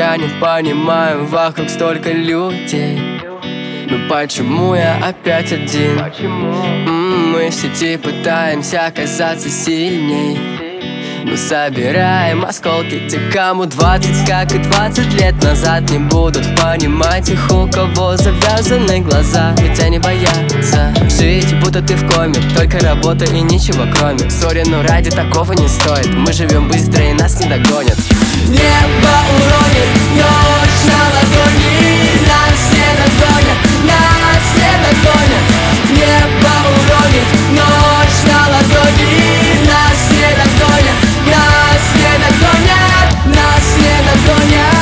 я не понимаю, вокруг столько людей. Но почему я опять один? Мы в сети пытаемся оказаться сильней. Мы собираем осколки, те, кому 20, как и 20 лет назад. Не будут понимать их, у кого завязаны глаза. Ведь они боятся жить, будто ты в коме. Только работа и ничего кроме. Сори, но ради такого не стоит. Мы живем быстро и нас не догонят. Небо уронит, ночь на ладони. Нас не догонят, нас не догонят. Небо уронит, ночь на ладони. Нас не догонят, нас не догонят, нас не догонят.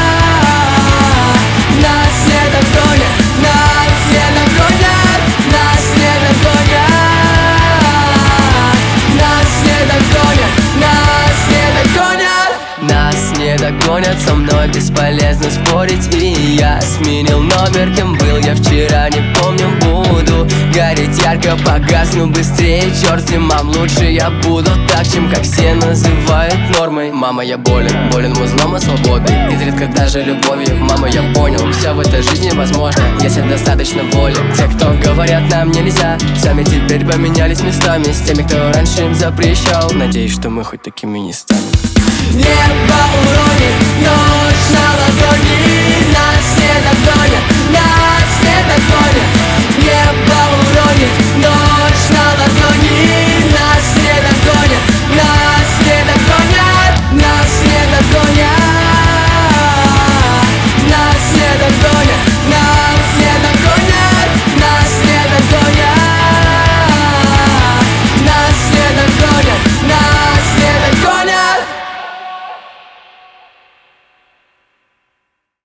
Нас не догонят, нас не догонят, нас не догонят. Нас не догонят, нас не догонят. Нас не догонят, со мной бесполезно спорить. И я сменил номер, кем был я вчера, не помню. Буду гореть ярко, погасну быстрее. Черт с ним, мам, лучше я буду так, чем как все называют нормой. Мама, я болен, болен узлом и свободой. Изредка даже любовью. Мама, я понял, все в этой жизни возможно, если достаточно воли. Те, кто говорят, нам нельзя, сами теперь поменялись местами с теми, кто раньше им запрещал. Надеюсь, что мы хоть такими не станем. Небо